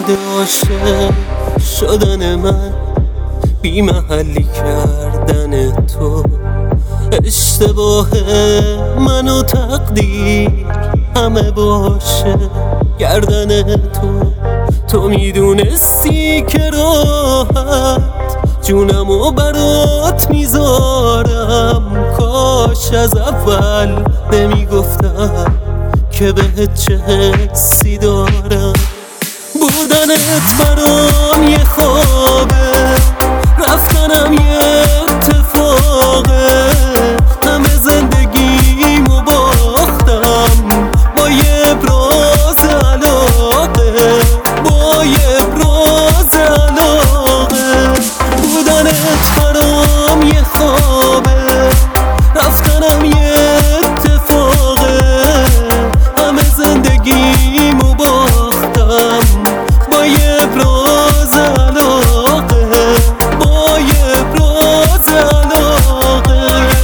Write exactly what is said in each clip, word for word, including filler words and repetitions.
دلیل عاشق شدن من بی محلی کردن تو، اشتباه من و تقدیر همه باشه گردن تو. تو میدونستی که راحت جونمو برات میذارم، کاش از اول نمیگفتم که بهت چه حسی دارم. بودنت برام یه خوابه، رفتنم یه اتفاقه، همه زندگیمو باختم با یه ابراز علاقه، با یه ابراز علاقه. بودنت برام یه خوابه، رفتنم یه اتفاقه، همه زندگیمو باختم با یه ابراز علاقه، با یه ابراز علاقه.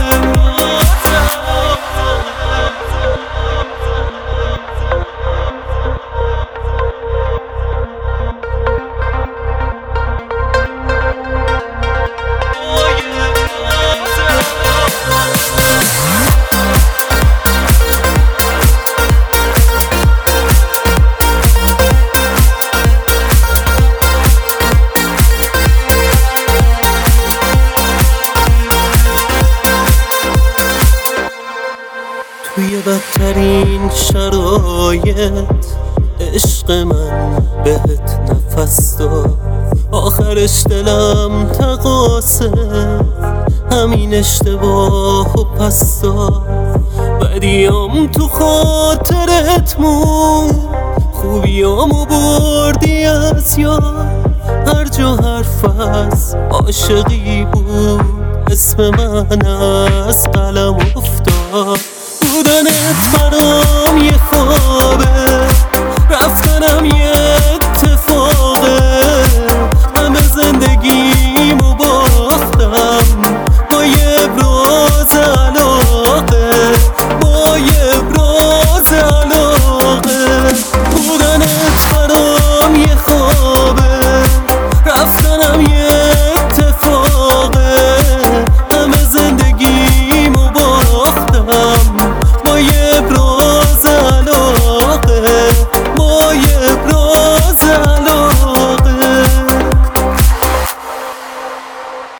توی بدترین شرایط عشق من بهت نفس داد، آخرش دلم تقاصه همین اشتباه و پس داد. بدیام تو خاطرت موند، خوبیامو بردی از یاد، هر جا حرف از عاشقی بود اسم من از قلم افتاد. بودنت برام